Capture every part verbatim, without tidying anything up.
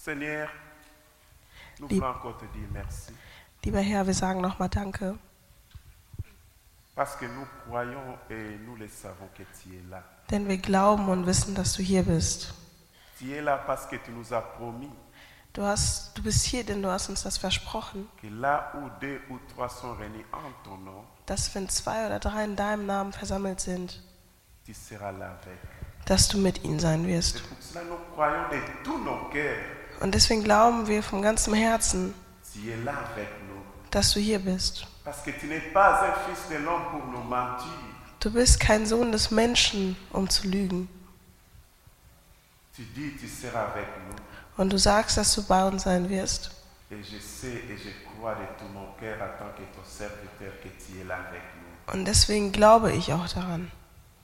Seigneur, nous Lieb- voulons encore te dire merci. Lieber Herr, wir sagen nochmal Danke, Parce que nous croyons et nous le savons que tu es là. denn wir glauben und wissen, dass du hier bist. Tu es là parce que tu nous as promis Du, hast, du bist hier, denn du hast uns das versprochen, que là où deux ou trois sont réunis en ton nom, dass wenn zwei oder drei in deinem Namen versammelt sind, tu seras là avec. dass du mit ihnen sein wirst. C'est pour cela que nous croyons de tous nos cœurs. Und deswegen glauben wir von ganzem Herzen, Tu es là avec nous. dass du hier bist. Parce que tu n'es pas un fils de l'homme pour nous mentir. Du bist kein Sohn des Menschen, um zu lügen. Tu dis tu seras avec nous. Und du sagst, dass du bei uns sein wirst. Et je sais et je crois de tout mon cœur en tant que ton serviteur que tu es là avec nous. Und deswegen glaube ich auch daran,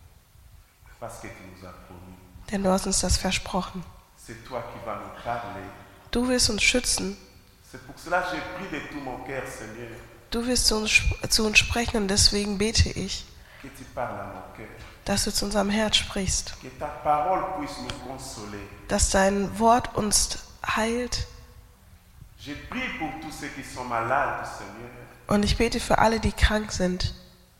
Parce que tu nous as promis. denn du hast uns das versprochen. C'est toi qui vas nous parler. Du wirst uns schützen. C'est pour cela que je prie de tout mon cœur, Seigneur, Du wirst zu uns, zu uns sprechen und deswegen bete ich, que tu parles à mon cœur. dass du zu unserem Herz sprichst, Que ta parole puisse nous consoler. dass dein Wort uns heilt. Je prie pour tous ceux qui sont malades, Seigneur. Und ich bete für alle, die krank sind.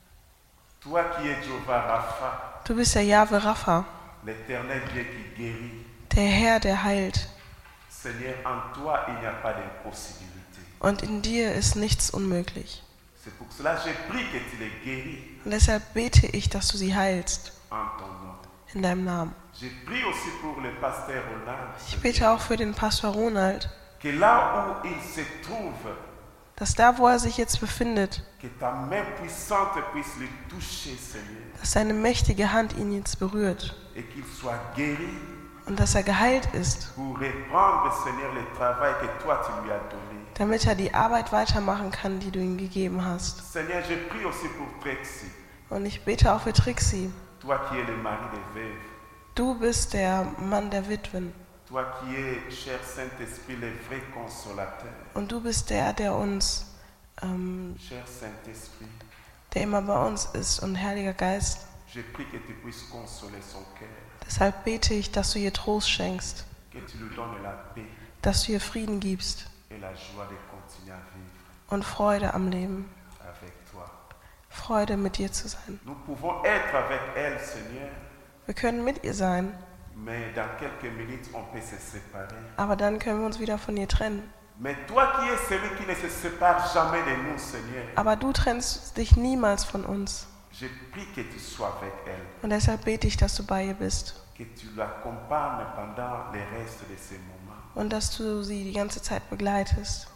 Toi qui es Jehovah Rapha, Du bist der Jahwe Rapha, l'éternel Dieu qui guérit. der Herr, der heilt. Seigneur, en toi, il n'y a pas d'impossibilité. Und in dir ist nichts unmöglich. C'est pour cela que je prie que tu les guéris Und deshalb bete ich, dass du sie heilst, en ton nom. in deinem Namen. Je prie aussi pour le pasteur Ronald, Ich bete auch für den Pastor Ronald, que là où il se trouve, dass da, wo er sich jetzt befindet, que ta main puissante puisse le toucher, Seigneur, dass seine mächtige Hand ihn jetzt berührt et qu'il soit guéri und dass er geheilt ist, pour reprendre, Seigneur, le travail que toi tu lui as donné. damit er die Arbeit weitermachen kann, die du ihm gegeben hast. Seigneur, je prie aussi pour Trexie, Und ich bete auch für Trixie. toi qui es le mari des veuves, Du bist der Mann der Witwen. toi qui es, cher Saint-Esprit, le vrai consolateur. Und du bist der, der uns, ähm, Cher Saint-Esprit, der immer bei uns ist. Und Heiliger Geist, je prie que tu puisses consoler son cœur, deshalb bete ich, dass du ihr Trost schenkst, que tu lui donnes la paix dass du ihr Frieden gibst et la joie de continuer à vivre und Freude am Leben. avec toi. Freude, mit dir zu sein. Nous pouvons être avec elle, Seigneur, Wir können mit ihr sein, mais dans quelques minutes, on peut se séparer. aber dann können wir uns wieder von ihr trennen. Mais toi qui es celui qui ne se sépare jamais de nous, Seigneur, Aber du trennst dich niemals von uns. je prie que tu sois avec elle, Und deshalb bete ich, dass du bei ihr bist que tu l'accompagnes pendant le reste de ces moments. und dass du sie die ganze Zeit begleitest.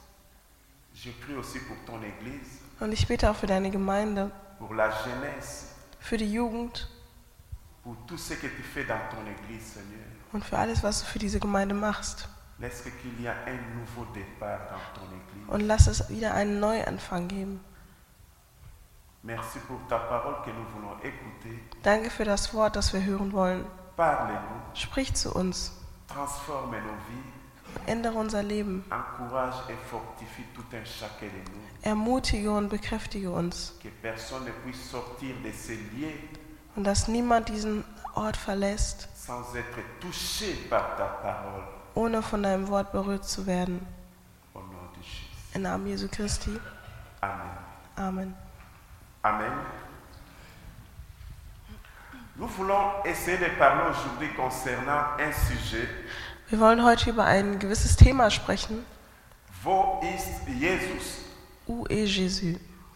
Je prie aussi pour ton Église, Und ich bete auch für deine Gemeinde, pour la jeunesse, für die Jugend pour tout ce que tu fais dans ton Église, Seigneur. und für alles, was du für diese Gemeinde machst. Laisse qu'il y ait un nouveau départ dans ton Église. Und lass es wieder einen Neuanfang geben. Merci pour ta parole que nous voulons écouter. Danke für das Wort, das wir hören wollen. Parle-nous, Sprich zu uns. transforme nos vies, Ändere unser Leben. encourage et fortifie tout un chacun de nous. Ermutige und bekräftige uns. Que personne ne puisse sortir de ces lieux Und dass niemand diesen Ort verlässt, sans être touché par ta parole. ohne von deinem Wort berührt zu werden. Au nom de Jésus. Im Namen Jesu Christi. Amen. Amen. Amen. Nous voulons essayer de parler aujourd'hui concernant un sujet. Wir wollen heute über ein gewisses Thema sprechen. Wo ist Jesus? Où est Jésus?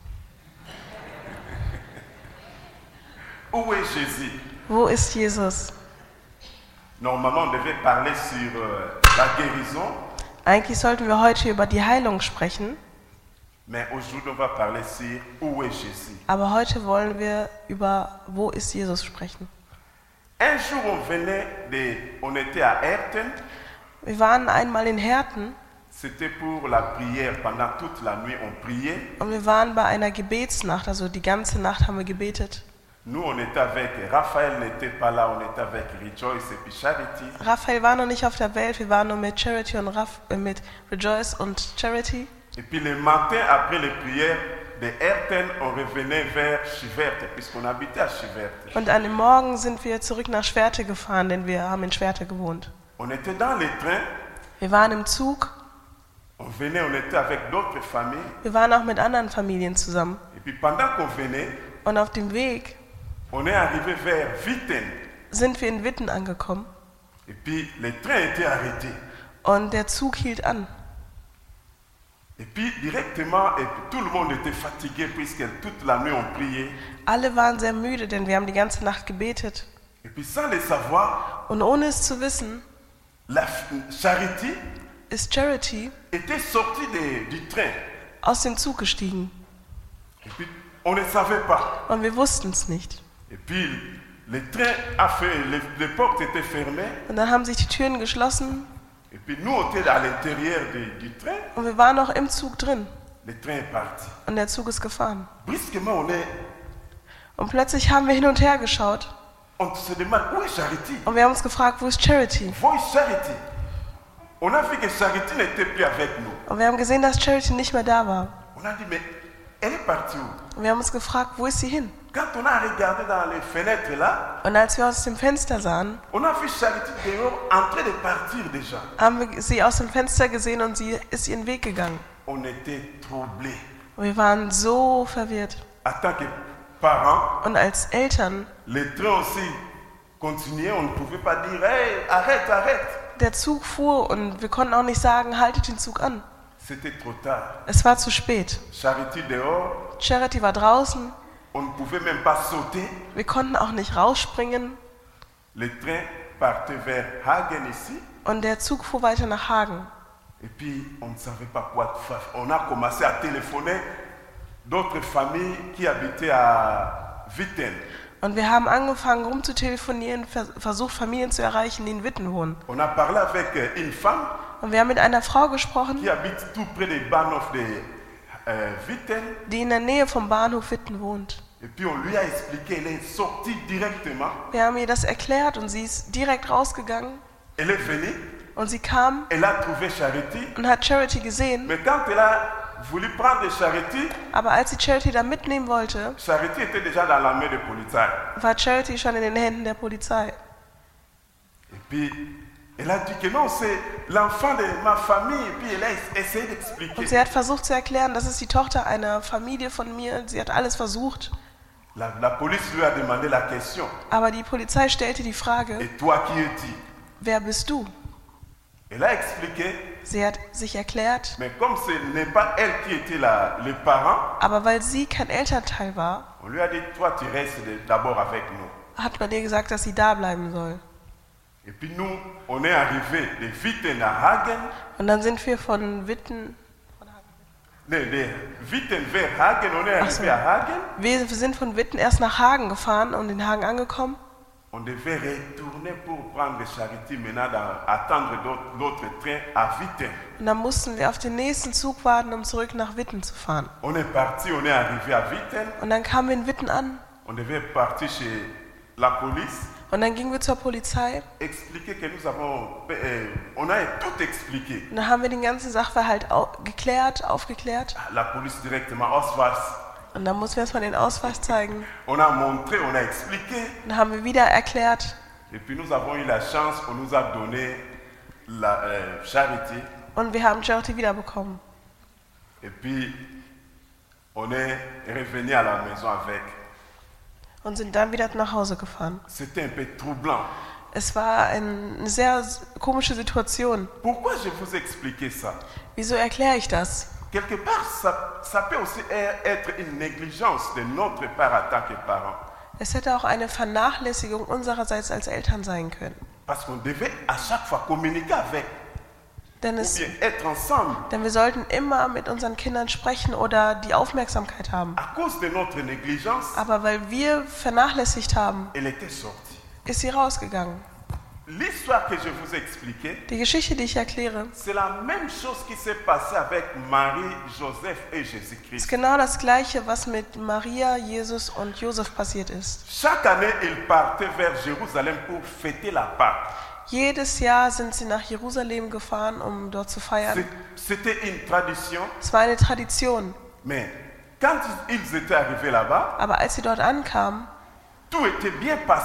Où est Jésus? Wo ist Jesus? Normalement, on devait parler sur euh, la guérison, Eigentlich sollten wir heute über die Heilung sprechen, mais aujourd'hui, on va parler sur où est Jésus. aber heute wollen wir über Wo ist Jesus sprechen. Un jour, on venait de, on était à Herten. Wir waren einmal in Herten C'était pour la prière. Pendant toute la nuit, on priait. und wir waren bei einer Gebetsnacht, also die ganze Nacht haben wir gebetet. Nous, on était avec, Raphaël n'était pas là, on était avec Rejoice et puis Charity. Raphael war noch nicht auf der Welt, wir waren nur mit Charity und Raf, äh, mit Rejoice und Charity. Et puis le matin, après les prières de Herten, on revenait vers Chiverte, puisqu'on habitait à Chiverte. Und an dem Morgen sind wir zurück nach Schwerte gefahren, denn wir haben in Schwerte gewohnt. On était dans le train Wir waren im Zug, On venait, on était avec d'autres familles. wir waren auch mit anderen Familien zusammen. Et puis pendant qu'on venait, Und auf dem Weg on est arrivé vers Witten. sind wir in Witten angekommen Et puis le train était arrêté. und der Zug hielt an. Et puis directement, et puis, tout le monde était fatigué puisque toute la nuit on priait. Alle waren sehr müde, denn wir haben die ganze Nacht gebetet. Et puis sans le savoir, Und ohne es zu wissen, la Charity ist Charity était sortie de- du train. aus dem Zug gestiegen. Et puis on ne savait pas. Und wir wussten es nicht. Et puis le train a fait, les, les portes étaient fermées. Und dann haben sich die Türen geschlossen Et puis nous on était à l'intérieur du, du train. und wir waren noch im Zug drin. Le train est parti. Und der Zug ist gefahren. Brusquement on est, Und plötzlich haben wir hin und her geschaut on se demande où est Charity? und wir haben uns gefragt, wo ist Charity? Wo est Charity? On a vu que Charity n'était plus avec nous. Und wir haben gesehen, dass Charity nicht mehr da war. On a dit mais elle est partie où? Und wir haben uns gefragt, wo ist sie hin? Quand on a regardé dans les fenêtres là, Und als wir aus dem Fenster sahen, on a vu Charity dehors en train de partir déjà. haben wir sie aus dem Fenster gesehen und sie ist ihren Weg gegangen. On était troublés. Und wir waren so verwirrt. En tant que parents, Und als Eltern, le train aussi continuait, on ne pouvait pas dire hey, arrête, arrête. der Zug fuhr und wir konnten auch nicht sagen, haltet den Zug an. C'était trop tard. Es war zu spät. Charity dehors, Charity war draußen, on ne pouvait même pas sauter. wir konnten auch nicht rausspringen Le train partait vers Hagen ici. und der Zug fuhr weiter nach Hagen. Et puis, on ne savait pas quoi faire. On a commencé à téléphoner d'autres familles qui habitaient à Witten. Und wir haben angefangen rumzutelefonieren, vers- versucht Familien zu erreichen, die in Witten wohnen. On a parlé avec euh, une femme Und wir haben mit einer Frau gesprochen, qui habite tout près des Bahnhof de euh, Witten. die in der Nähe vom Bahnhof Witten wohnt. Et puis, on lui a expliqué, elle est sortie directement. Wir haben ihr das erklärt und sie ist direkt rausgegangen Elle est venue, und sie kam elle a trouvé Charity. und hat Charity gesehen. Mais quand elle a voulu prendre Charity, Aber als sie Charity da mitnehmen wollte, Charity était déjà dans la main de Polizei. war Charity schon in den Händen der Polizei. Et puis, elle a dit que non, c'est l'enfant de ma famille. Et puis, elle a essayé Und d'expliquer. sie hat versucht zu erklären, das ist die Tochter einer Familie von mir. Sie hat alles versucht. La, la police lui a demandé la question. Aber die Polizei stellte die Frage, Et toi, qui es-tu? wer bist du? Elle a expliqué, Sie hat sich erklärt, mais comme ce n'est pas elle qui était la, le parent, aber weil sie kein Elternteil war, on lui a dit, toi, tu restes de- d'abord avec nous. hat man ihr gesagt, dass sie da bleiben soll. Et puis nous, on est arrivé de Witten à Hagen, Und dann sind wir von Witten, de, de Witten vers Hagen, on est Ach so. arrivé à Hagen. wir sind von Witten erst nach Hagen gefahren und in Hagen angekommen. On devait retourner pour prendre Charity maintenant, dans- attendre d'autres d'autres trains à Witten. Und dann mussten wir auf den nächsten Zug warten, um zurück nach Witten zu fahren. On est parti, on est arrivé à Witten, Und dann kamen wir in Witten an on devait partir chez la police, und dann gingen wir zur Polizei expliquer que nous avons, euh, on a tout expliqué. und dann haben wir den ganzen Sachverhalt au- geklärt, aufgeklärt. La police directement, Oswald, Und dann mussten wir erstmal den Ausweis zeigen. on a montré, on a expliqué. Und dann haben wir wieder erklärt. Et puis nous avons eu la chance, on nous a donné la euh, Charity. Und wir haben Charity wiederbekommen. Et puis on est revenu à la maison avec. Und sind dann wieder nach Hause gefahren. C'était un peu troublant. Es war ein- eine sehr komische Situation. Pourquoi je vous expliquais ça? Wieso erkläre ich das? Quelque part, ça, ça peut aussi être une négligence de notre part en tant que parents. Es hätte auch eine Vernachlässigung unsererseits als Eltern sein können. Parce qu'on devait à chaque fois communiquer avec, Denn, ou es, bien être ensemble. denn wir sollten immer mit unseren Kindern sprechen oder die Aufmerksamkeit haben. À cause de notre négligence, Aber weil wir vernachlässigt haben, elle était sortie. ist sie rausgegangen. L'histoire que je vous expliquais, Die Geschichte, die ich erkläre, c'est la même chose qui s'est passée avec Marie, Joseph et ist Jésus-Christ. genau das Gleiche, was mit Maria, Jesus und Josef passiert ist. Chaque année, ils partaient vers Jérusalem pour fêter la Pâque. Jedes Jahr sind sie nach Jerusalem gefahren, um dort zu feiern. C'est- C'était une tradition, Es war eine Tradition. mais quand ils étaient arrivés là-bas, Aber als sie dort ankamen, tout était bien passé.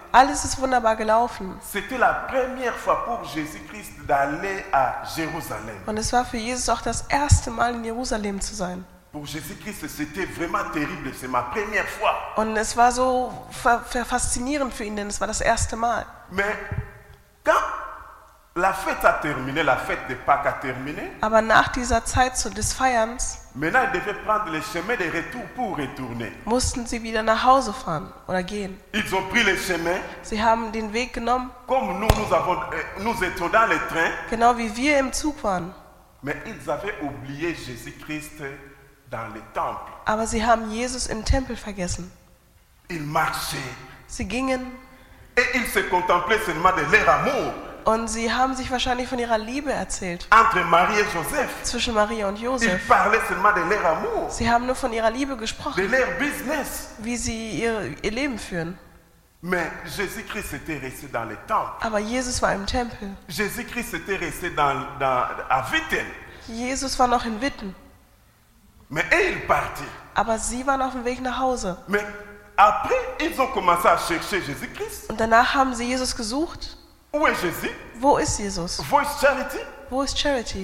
Alles ist wunderbar gelaufen. C'était la première fois pour Jésus-Christ d'aller à Jérusalem. Und es war für Jesus auch das erste Mal in Jerusalem zu sein. Pour Jésus-Christ, c'était vraiment terrible. C'est ma première fois. Und es war so fa- fa- faszinierend für ihn, denn es war das erste Mal. Mais quand la fête a terminé, la fête de Pâques a terminé, Aber nach dieser Zeit so des Feierns maintenant il devait prendre le chemin de retour pour retourner. mussten sie wieder nach Hause fahren oder gehen. Ils ont pris le chemin, Sie haben den Weg genommen, comme nous, nous, avons, euh, nous étions dans le train, genau wie wir im Zug waren. mais ils avaient oublié Jésus-Christ dans le temple. Aber sie haben Jesus im Tempel vergessen. Ils marchaient Sie gingen et ils se contemplaient seulement de leur amour und sie haben sich wahrscheinlich von ihrer Liebe erzählt. entre Marie et Joseph. Zwischen Maria und Ils Josef. parlaient seulement de leur amour, Sie haben nur von ihrer Liebe de gesprochen, leur business. wie sie ihr, ihr Leben führen. Mais Jésus-Christ était resté dans le temple. Aber Jesus war im Tempel. Jésus-Christ était resté dans, dans, à Witten. Jesus war noch in Witten. Mais eux, ils partaient. Aber sie waren auf dem Weg nach Hause. Mais après, ils ont commencé à chercher Jésus-Christ. Und danach haben sie Jesus gesucht. Où est Jésus? Wo ist Jesus? Où est Charity? Wo ist Charity?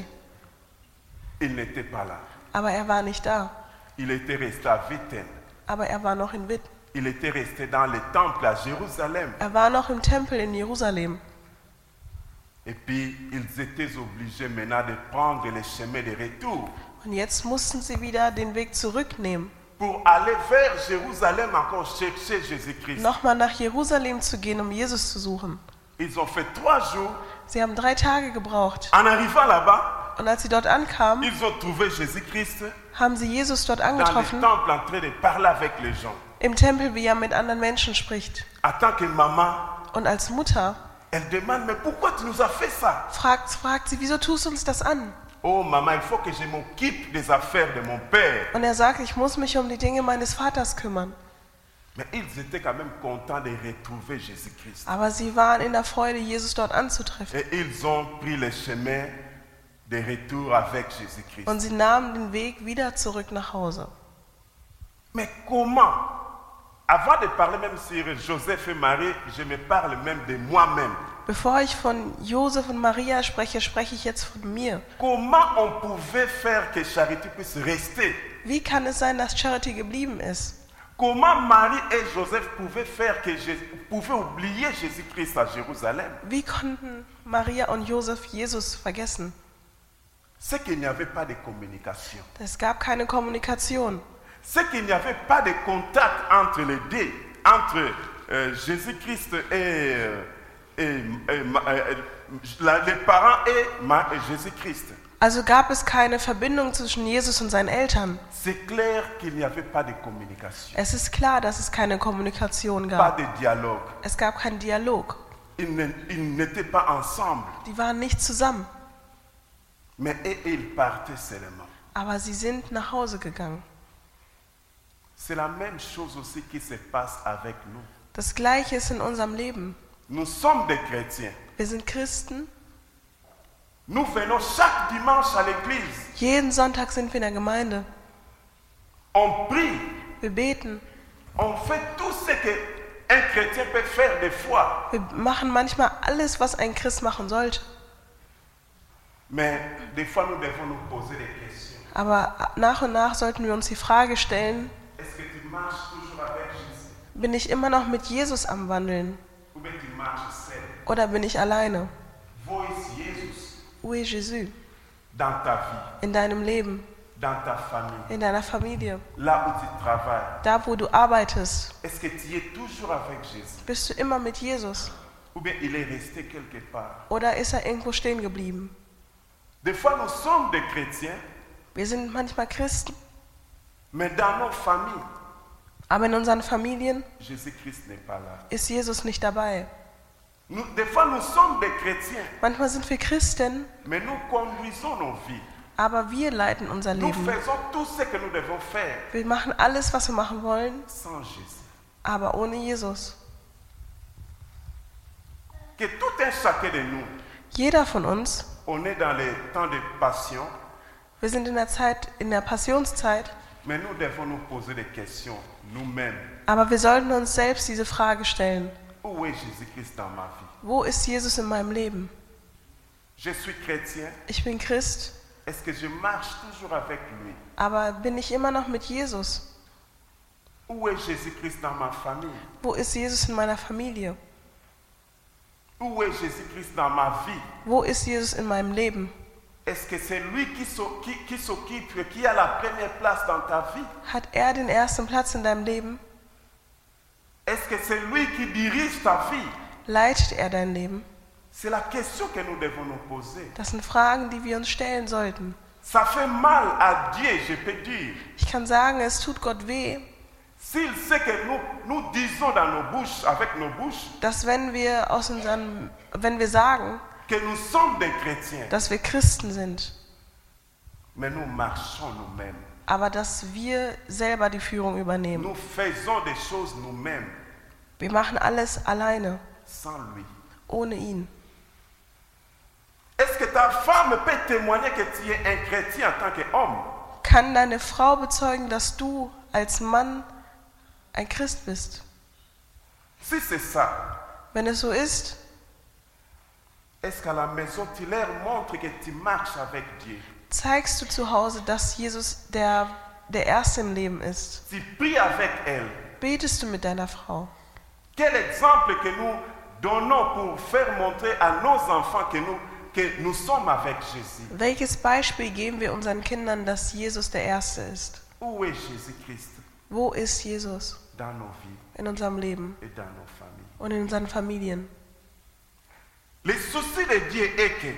Il n'était pas là. Aber er war nicht da. Il était resté à Witten. Aber er war noch in Witten. Il était resté dans le temple à Jérusalem. Er war noch im Tempel in Jerusalem. Et puis, ils étaient obligés maintenant de prendre le chemin de retour Und jetzt mussten sie wieder den Weg zurücknehmen, pour aller vers Jérusalem encore chercher Jésus-Christ. nochmal nach Jerusalem zu gehen, um Jesus zu suchen. Ils ont fait trois jours. Sie haben drei Tage gebraucht. En arrivant là-bas, Und als sie dort ankamen, ils ont trouvé Jésus-Christ haben sie Jesus dort dans le angetroffen, temple en train de parler avec les gens. im Tempel, wie er mit anderen Menschen spricht. En tant que maman, Und als Mutter elle demande, mais pourquoi tu nous as fait ça? fragt, fragt sie, wieso tust du uns das an? Oh maman, il faut que je m'occupe des affaires de mon père. Und er sagt, ich muss mich um die Dinge meines Vaters kümmern. Mais ils étaient quand même contents de retrouver Jésus-Christ. Aber sie waren in der Freude, Jesus dort anzutreffen. Et ils ont pris le chemin de retour avec Jésus-Christ. Und sie nahmen den Weg wieder zurück nach Hause. Mais comment? Avant de parler même sur Joseph et Marie, je me parle même de moi-même. Bevor ich von Josef und Maria spreche, spreche ich jetzt von mir. Comment on pouvait faire que Charité puisse rester? Wie kann es sein, dass Charity geblieben ist? Comment Marie et Joseph pouvaient faire que Jésus, pouvaient oublier Jésus-Christ à Jérusalem? Wie konnten Maria und Josef Jesus vergessen? C'est qu'il n'y avait pas de communication. Es gab keine Kommunikation. C'est qu'il n'y avait pas de contact entre les deux, entre euh, Jésus-Christ et, euh, et, et, euh, la- les parents et, Ma- et Jésus-Christ. Also gab es keine Verbindung zwischen Jesus und seinen Eltern. C'est clair qu'il n'y avait pas de communication, Es ist klar, dass es keine Kommunikation pas gab. de dialogue. Es gab keinen Dialog. Ils ne- ils n'étaient pas ensemble, Die waren nicht zusammen. mais eux, ils partaient seulement. Aber sie sind nach Hause gegangen. C'est la même chose aussi qui se passe avec nous. Das Gleiche ist in unserem Leben. Nous sommes des chrétiens. Wir sind Christen. Nous venons chaque dimanche à l'église. Jeden Sonntag sind wir in der Gemeinde. On prie. Wir beten. On fait tout ce qu'un chrétien peut faire des fois. Wir machen manchmal alles, was ein Christ machen sollte. Mais des fois, nous devons nous poser des questions. Aber nach und nach sollten wir uns die Frage stellen, Est-ce que tu marches toujours avec Jésus? bin ich immer noch mit Jesus am Wandeln Ou bien tu marches seul? oder bin ich alleine? Wo ist Jesus Où est Jésus? dans ta vie, In deinem Leben, dans ta famille, in deiner Familie, là où tu travailles? da wo du arbeitest. Est-ce que tu es toujours avec Jésus? Bist du immer mit Jesus? Ou bien il est resté quelque part? Oder ist er irgendwo stehen geblieben? Des fois, nous sommes des chrétiens, Wir sind manchmal Christen, mais dans nos familles, aber in unseren Familien Jésus-Christ n'est pas là. ist Jesus nicht dabei. Nous, des fois, nous sommes des chrétiens, Manchmal sind wir Christen, mais nous conduisons nos vies. aber wir leiten unser Nous Leben. faisons tout ce que nous devons faire Wir machen alles, was wir machen wollen, sans Jésus. aber ohne Jesus. Que tout un chacun de nous, Jeder von uns, on est dans les temps de passion, wir sind in der Zeit, in der Passionszeit, mais nous devons nous poser des questions nous-mêmes. aber wir sollten uns selbst diese Frage stellen. Où est Jésus-Christ dans ma vie? Wo ist Jesus in meinem Leben? Je suis chrétien. Ich bin Christ, Est-ce que je marche toujours avec lui? aber bin ich immer noch mit Jesus? Où est Jésus-Christ dans ma famille? Wo ist Jesus in meiner Familie? Où est Jésus-Christ dans ma vie? Wo ist Jesus in meinem Leben? Est-ce que c'est lui qui s'o- qui- qui s'occupe, qui a la première place dans ta vie? Hat er den ersten Platz in deinem Leben? Est-ce que c'est lui qui dirige ta vie? Leitet er dein Leben? C'est la question que nous devons nous poser. Das sind Fragen, die wir uns stellen sollten. Ça fait mal à Dieu, je peux dire. Ich kann sagen, es tut Gott weh, S'il sait que nous, nous disons dans nos bouches, avec nos bouches, dass wenn wir aus unseren, wenn wir sagen, que nous sommes des chrétiens, dass wir Christen sind, mais nous marchons nous-mêmes. aber dass wir selber die Führung übernehmen. Nous faisons des choses nous-mêmes, Wir machen alles alleine, sans lui. ohne ihn. Est-ce que ta femme peut témoigner que tu es un chrétien en tant qu'homme? Kann deine Frau bezeugen, dass du als Mann ein Christ bist? Si c'est ça, Wenn es so ist, est-ce qu'à la maison tu leur montres que tu marches avec Dieu? zeigst du zu Hause, dass Jesus der, der Erste im Leben ist? Tu pries avec elle. Betest du mit deiner Frau? Quel exemple que nous donnons pour faire montrer à nos enfants que nous, que nous sommes avec Jésus? Welches Beispiel geben wir unseren Kindern, dass Jesus der Erste ist? Où est Jésus-Christ Wo ist Jesus dans nos vies in unserem Leben et dans nos familles? und in unseren Familien? Le souci de Dieu est que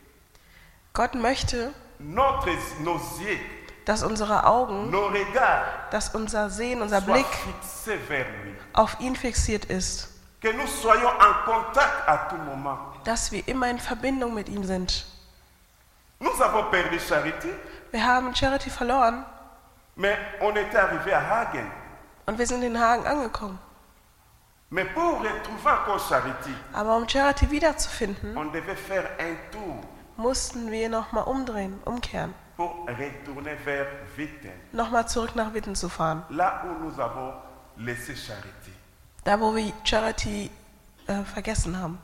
Gott möchte, notre, nos yeux, dass unsere Augen, nos regards dass unser Sehen, unser soient Blick fixés vers lui. auf ihn fixiert ist, Que nous soyons en contact à tout moment. dass wir immer in Verbindung mit ihm sind. Nous avons perdu Charity, Wir haben Charity verloren mais on était arrivé à Hagen. und wir sind in Hagen angekommen. Mais pour retrouver encore Charity, Aber um Charity wiederzufinden, on devait faire un tour mussten wir nochmal umdrehen, umkehren, pour retourner vers Witten, nochmal zurück nach Witten zu fahren. là où nous avons laissé Charity. Da, wo wir Charity äh, vergessen haben.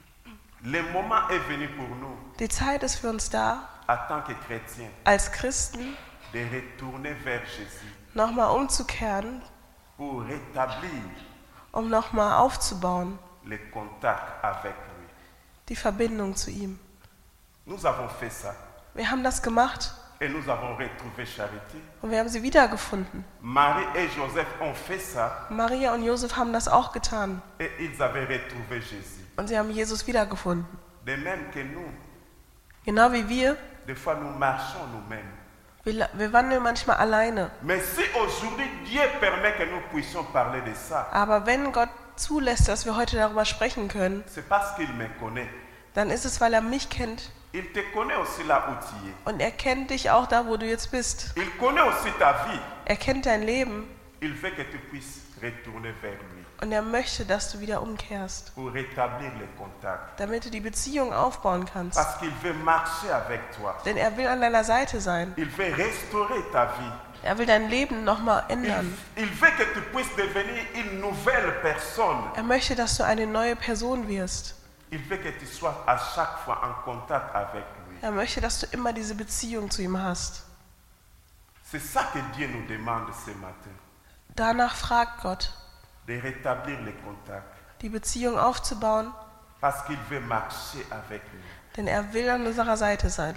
Le moment est venu pour nous, Die Zeit ist für uns da, en tant que chrétiens, als Christen de retourner vers Jésus nochmal umzukehren, pour rétablir um nochmal aufzubauen, le contact avec lui. die Verbindung zu ihm. Nous avons fait ça Wir haben das gemacht et nous avons retrouvé Charity. und wir haben sie wiedergefunden. Marie et Joseph ont fait ça Maria und Josef haben das auch getan et ils avaient retrouvé Jésus. und sie haben Jesus wiedergefunden. De même que nous, Genau wie wir, des fois nous marchons nous-mêmes. wir, la- wir wandeln manchmal alleine. Mais si aujourd'hui Dieu permet que nous puissions parler de ça, Aber wenn Gott zulässt, dass wir heute darüber sprechen können, c'est parce qu'il me connaît. dann ist es, weil er mich kennt Il te connaît aussi là où tu es. und er kennt dich auch da, wo du jetzt bist. Il connaît aussi ta vie. Er kennt dein Leben Il veut que tu puisses retourner vers lui und er möchte, dass du wieder umkehrst, pour rétablir le contact. damit du die Beziehung aufbauen kannst. Parce qu'il veut marcher avec toi. Denn er will an deiner Seite sein. Il veut restaurer ta vie. Er will dein Leben nochmal Il, ändern. il veut que tu puisses devenir une nouvelle personne. Er möchte, dass du eine neue Person wirst. Il veut que tu sois à chaque fois en contact avec lui. Er möchte, dass du immer diese Beziehung zu ihm hast. C'est ça que Dieu nous demande ce matin. Danach fragt Gott, De rétablir le contact. die Beziehung aufzubauen, Parce qu'il veut marcher avec nous. denn er will an unserer Seite sein.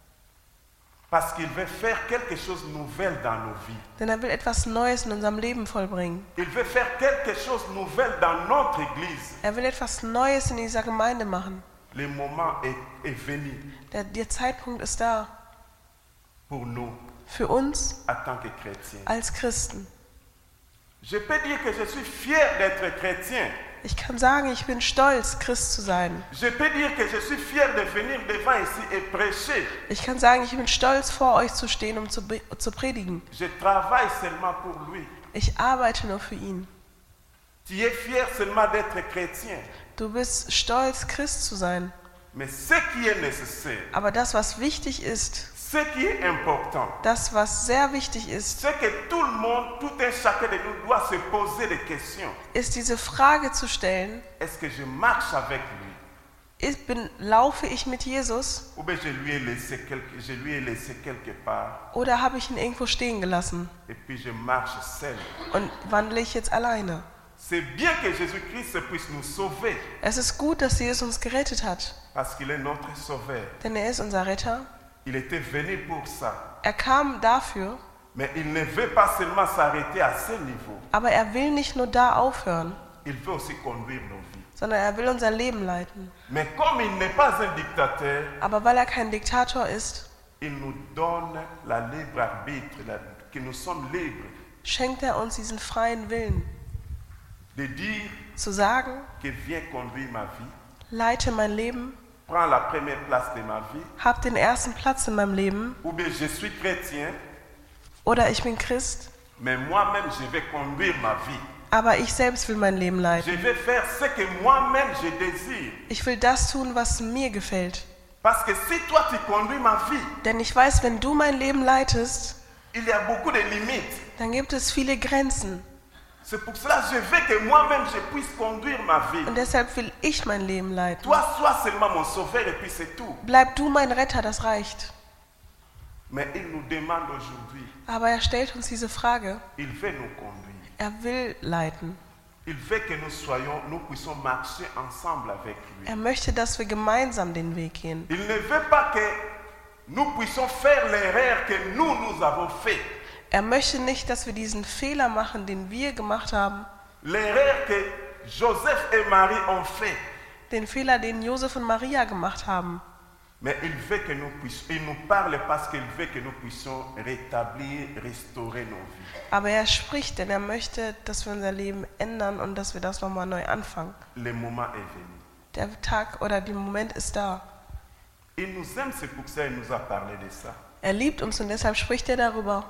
Parce qu'il veut faire quelque chose de nouvel dans nos vies. Denn er will etwas Neues in unserem Leben vollbringen. Il veut faire quelque chose de nouvel dans notre église. Er will etwas Neues in dieser Gemeinde machen. Le moment est, est venu Der, der Zeitpunkt ist da pour nous für uns en tant que chrétiens. als Christen. Je peux dire que je suis fier d'être chrétien. Ich kann sagen, ich bin stolz, Christ zu sein. Je peux dire que je suis fier de venir devant ici et prêcher. Ich kann sagen, ich bin stolz, vor euch zu stehen, um zu, be- zu predigen. Je travaille seulement pour lui. Ich arbeite nur für ihn. Tu es fier seulement d'être chrétien. Du bist stolz, Christ zu sein. Mais ce qui est nécessaire, Aber das, was wichtig ist, ce qui est important, das, was sehr wichtig ist, c'est que tout le monde, tout un chacun de nous doit se poser des questions. ist diese Frage zu stellen, Est-ce que je marche avec lui? ich bin, laufe ich mit Jesus Ou bien je lui ai laissé quelque, je lui ai laissé quelque part oder habe ich ihn irgendwo stehen gelassen et puis je marche seul. und wandle ich jetzt alleine? C'est bien que Jésus-Christ puisse nous sauver Es ist gut, dass Jesus uns gerettet hat, parce qu'il est notre sauveur. denn er ist unser Retter. Il était venu pour ça. Er kam dafür, Mais il ne veut pas seulement s'arrêter à ce niveau. aber er will nicht nur da aufhören, Il veut aussi conduire nos vies. sondern er will unser Leben leiten. Mais comme il n'est pas un dictateur, Aber weil er kein Diktator ist, il nous donne la libre arbitre, la- que nous sommes libres schenkt er uns diesen freien Willen, de dire zu sagen, que viens conduire ma vie, leite mein Leben, prends la première place de ma vie, hab den ersten Platz in meinem Leben, ou bien je suis chrétien, oder ich bin Christ, mais moi-même je vais conduire ma vie. aber ich selbst will mein Leben leiten. Je vais faire ce que moi-même je désire. Ich will das tun, was mir gefällt. Parce que si toi tu conduis ma vie, Denn ich weiß, wenn du mein Leben leitest, il y a beaucoup de limites. dann gibt es viele Grenzen. C'est pour cela que je veux que moi-même je puisse conduire ma vie. Und deshalb will ich mein Leben leiten. Toi, sois seulement mon sauveur et puis c'est tout. Bleib du mein Retter, das reicht. Mais il nous demande aujourd'hui, Aber er stellt uns diese Frage. il veut nous conduire. Er will leiten. Il veut que nous soyons, nous puissions marcher ensemble avec lui. Er möchte, dass wir gemeinsam den Weg gehen. Il ne veut pas que nous puissions faire l'erreur que nous, nous avons fait. Er möchte nicht, dass wir diesen Fehler machen, den wir gemacht haben. L'erreur que Joseph et Marie ont fait. Den Fehler, den Josef und Maria gemacht haben. Mais il veut que nous puissions, il nous parle parce qu'il veut que nous puissions rétablir, restaurer nos vies. Aber er spricht, denn er möchte, dass wir unser Leben ändern und dass wir das nochmal neu anfangen. Le moment est venu. Der Tag oder der Moment ist da. Il nous aime, c'est pour ça qu'il nous a parlé de ça. Er liebt uns und deshalb spricht er darüber.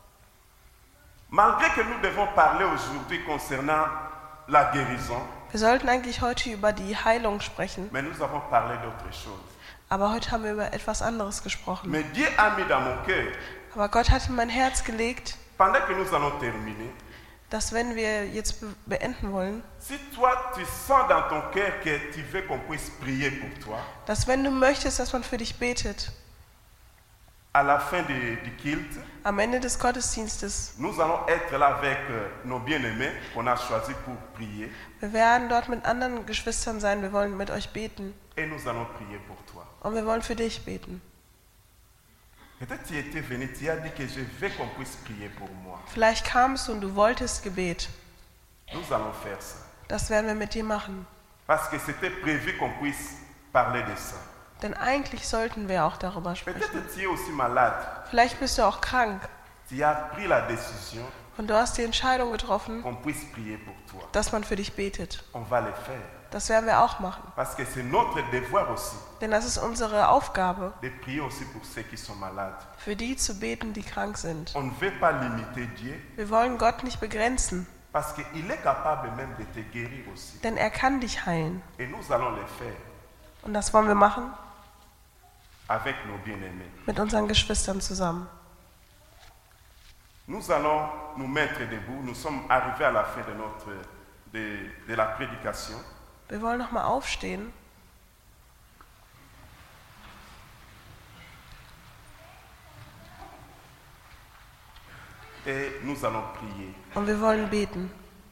Malgré que nous devons parler aujourd'hui concernant la guérison, Wir sollten eigentlich heute über die Heilung sprechen, mais nous avons parlé d'autre chose. aber heute haben wir über etwas anderes gesprochen. Mais Dieu a mis dans mon cœur, Aber Gott hat in mein Herz gelegt, pendant que nous allons terminer, dass wenn wir jetzt be- beenden wollen, si toi tu sens dans ton cœur que tu veux qu'on puisse prier pour toi, dass wenn du möchtest, dass man für dich betet, à la fin de- du culte, am Ende des Gottesdienstes, nous allons être là avec euh, nos bien-aimés qu'on a choisis pour prier wir werden dort mit anderen Geschwistern sein, wir wollen mit euch beten et nous allons prier pour toi. und wir wollen für dich beten. Peut-être tu étais venu, tu as dit que je veux qu'on puisse prier pour moi. Vielleicht kamst du und du wolltest Gebet. Nous allons faire ça. Das werden wir mit dir machen. Parce que c'était prévu qu'on puisse parler de ça. Denn eigentlich sollten wir auch darüber sprechen. Peut-être tu es aussi malade. Vielleicht bist du auch krank Tu as pris la décision und du hast die Entscheidung getroffen, qu'on puisse prier pour toi. dass man für dich betet. On va le faire. Das werden wir auch machen. Parce que c'est notre devoir aussi Denn das ist unsere Aufgabe, de prier aussi pour ceux qui sont malades. für die zu beten, die krank sind. On ne veut pas limiter Dieu Wir wollen Gott nicht begrenzen, parce qu'il est capable même de te guérir aussi. denn er kann dich heilen. Et nous allons le faire Und das wollen wir machen avec nos bien-aimés. mit unseren Geschwistern zusammen. Nous allons nous mettre debout. Nous sommes arrivés à la fin de, notre, de, de la prédication. Wir wollen nochmal aufstehen Et nous allons prier. und wir wollen beten.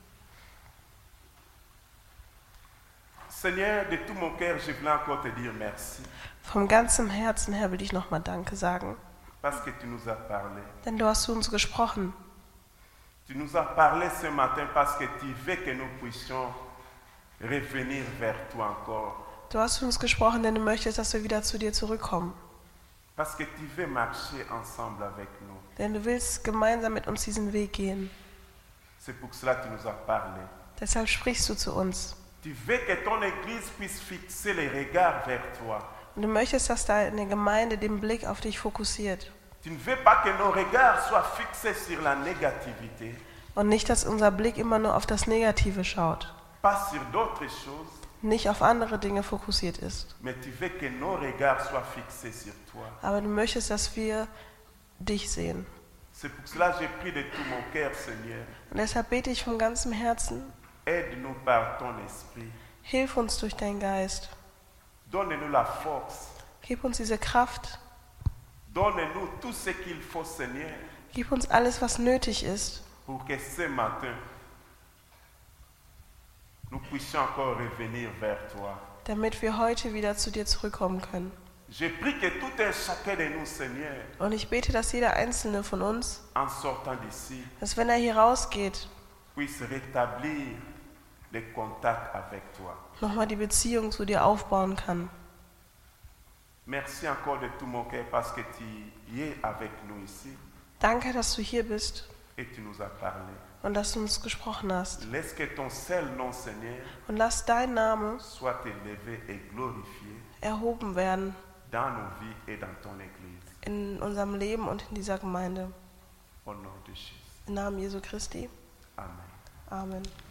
Seigneur, de tout mon cœur, je voulais encore te dire merci. Vom ganzen Herzen her will ich nochmal Danke sagen, Parce que tu nous as parlé. denn du hast zu uns gesprochen. Tu nous as parlé ce matin parce que tu veux que nous puissions revenir vers toi encore. Du hast zu uns gesprochen, denn du möchtest, dass wir wieder zu dir zurückkommen. Parce que tu veux marcher ensemble avec nous. Denn du willst gemeinsam mit uns diesen Weg gehen. C'est pour cela que tu nous as parlé. Deshalb sprichst du zu uns. Tu veux que ton Église puisse fixer les regards vers toi. Und du möchtest, dass deine Gemeinde den Blick auf dich fokussiert. Tu ne veux pas que nos regards soient fixés sur la négativité, Und nicht, dass unser Blick immer nur auf das Negative schaut. pas sur d'autres choses, nicht auf andere Dinge fokussiert ist. Mais tu veux que nos regards soient fixés sur toi. Aber du möchtest, dass wir dich sehen. C'est pour cela que j'ai pris de tout mon cœur, Seigneur. Und deshalb bete ich von ganzem Herzen, Aide-nous par ton esprit. hilf uns durch deinen Geist. Donne-nous la force. Gib uns diese Kraft. Donne-nous tout ce qu'il faut, Seigneur, Gib uns alles, was nötig ist, pour que ce matin, nous puissions encore revenir vers toi. damit wir heute wieder zu dir zurückkommen können. Je prie que tout un chacun de nous, Seigneur, Und ich bete, dass jeder einzelne von uns, en sortant d'ici, dass wenn er hier rausgeht, puisse rétablir le contact avec toi. nochmal die Beziehung zu dir aufbauen kann. Merci encore de tout mon cœur parce que tu es avec nous ici Danke, dass du hier bist et tu nous as parlé. und dass du uns gesprochen hast. Laisse que ton seul nom, Seigneur, Und lass dein Name soit élevé et glorifié erhoben werden dans nos vies et dans ton Église. in unserem Leben und in dieser Gemeinde. Au nom de Jésus. Im Namen Jesu Christi. Amen. Amen.